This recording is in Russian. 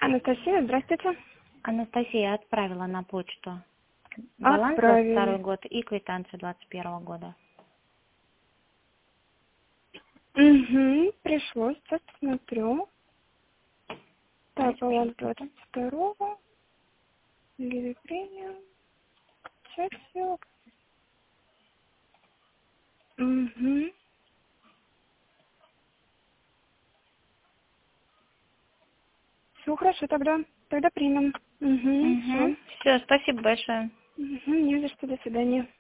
Анастасия, здравствуйте. Анастасия отправила на почту баланс за Отправили. второй год и квитанцию 2021 года. Угу, пришло, сейчас посмотрю. Так, баланс 22-го. Лили премиум. Сейчас все. Угу. Все хорошо тогда. Тогда примем. Угу, все. Все, спасибо большое. Угу, не за что, до свидания.